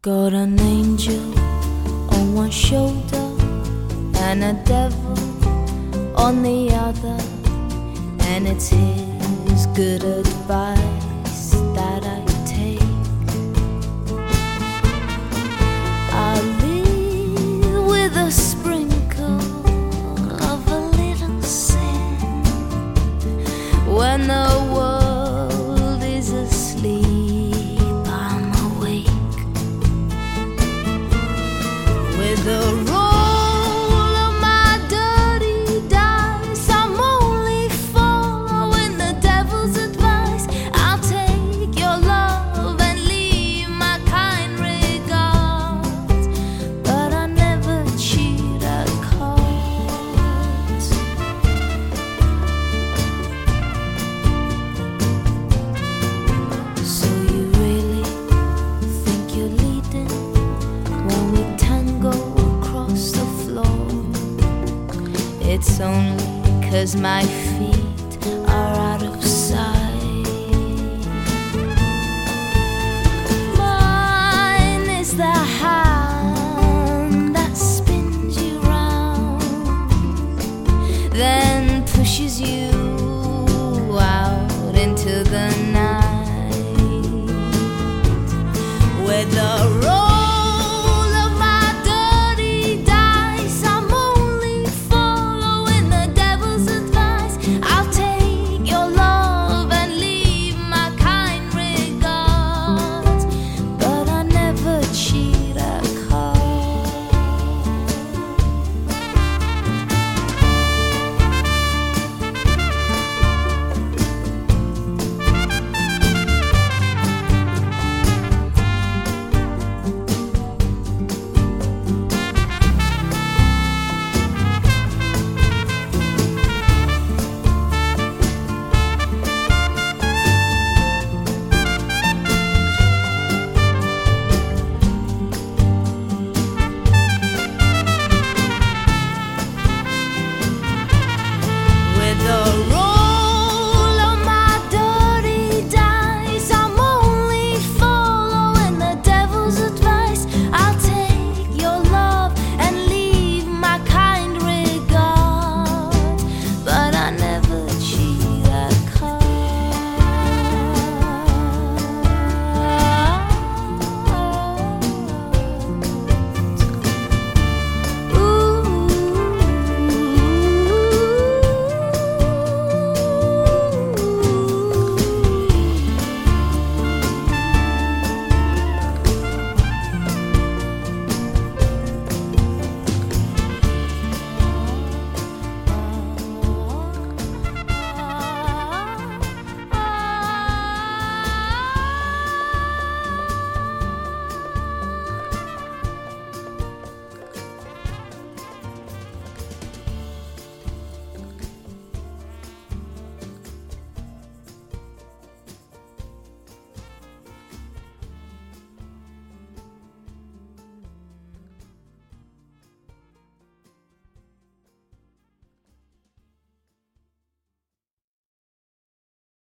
Got an angel on one shoulder and a devil on the other, and it's his good advice that I take. I live with a sprinkle of a little sin when the world is asleep. With the roll of my dirty dice, I'm only following the devil's advice. I'll take your love and leave my kind regards, but I never cheat at cards. So you really think you're leading when we tango across the floor? It's only 'cause my feet are out of sight. Mine is the hand that spins you round, then pushes you out into the night, where the road